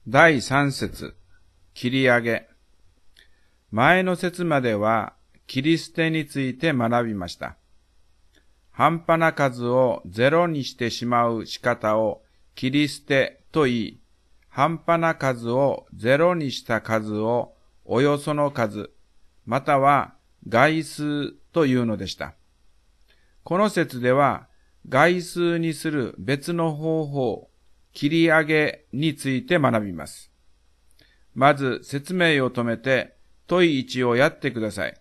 第3節、切り上げ。前の節までは、切り捨てについて学びました。半端な数をゼロにしてしまう仕方を切り捨てと言い、半端な数をゼロにした数をおよその数、または概数というのでした。この節では、概数にする別の方法、切り上げについて学びます。まず説明を止めて、問い1をやってください。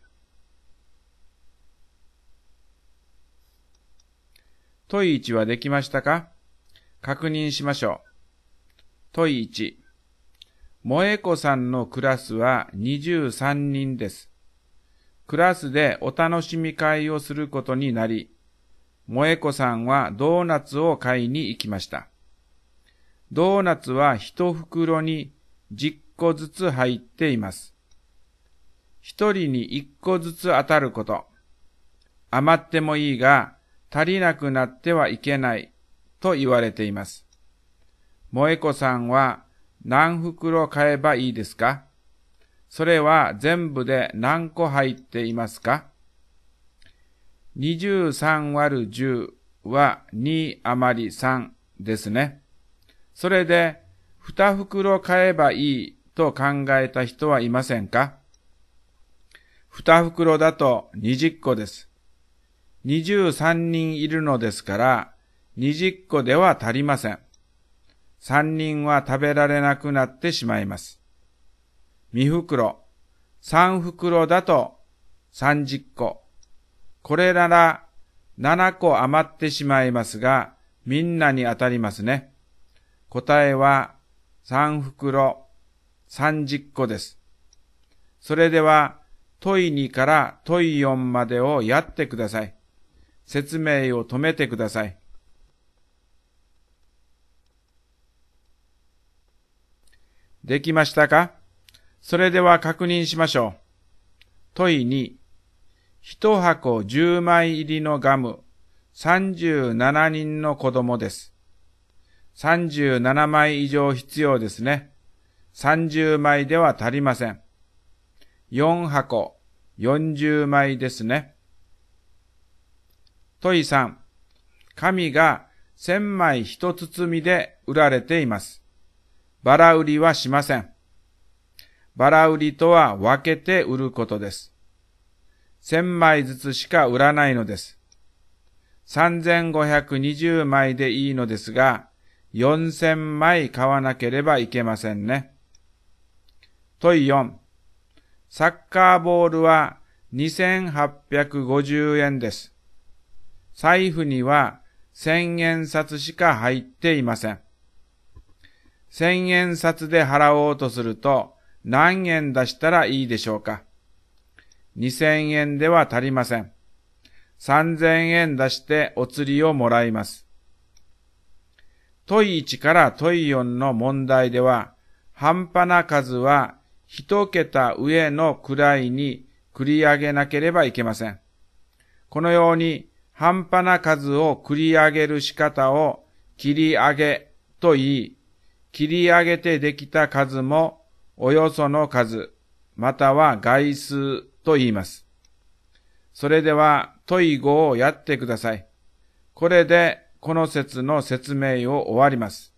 問い1はできましたか？確認しましょう。問い1。萌子さんのクラスは23人です。クラスでお楽しみ会をすることになり、萌子さんはドーナツを買いに行きました。ドーナツは一袋に10個ずつ入っています。一人に1個ずつ当たること。余ってもいいが足りなくなってはいけないと言われています。萌子さんは何袋買えばいいですか？それは全部で何個入っていますか？23割る10は2余り3ですね。それで2袋買えばいいと考えた人はいませんか？2袋だと20個です。23人いるのですから20個では足りません。3人は食べられなくなってしまいます。2袋、3袋だと30個。これなら7個余ってしまいますが、みんなに当たりますね。答えは3袋30個です。それでは問い2から問い4までをやってください。説明を止めてください。できましたか？それでは確認しましょう。問い2。1箱10枚入りのガム、37人の子供です。37枚以上必要ですね。30枚では足りません。4箱、40枚ですね。問い3。紙が1000枚一包みで売られています。バラ売りはしません。バラ売りとは分けて売ることです。1000枚ずつしか売らないのです。3520枚でいいのですが、4000枚買わなければいけませんね。問い4。サッカーボールは2850円です。財布には1000円札しか入っていません。1000円札で払おうとすると何円出したらいいでしょうか？2000円では足りません。3000円出してお釣りをもらいます。問い1から問い4の問題では、半端な数は一桁上の位に繰り上げなければいけません。このように半端な数を繰り上げる仕方を切り上げと言い、切り上げてできた数もおよその数、または概数と言います。それでは問い5をやってください。これでこの節の説明を終わります。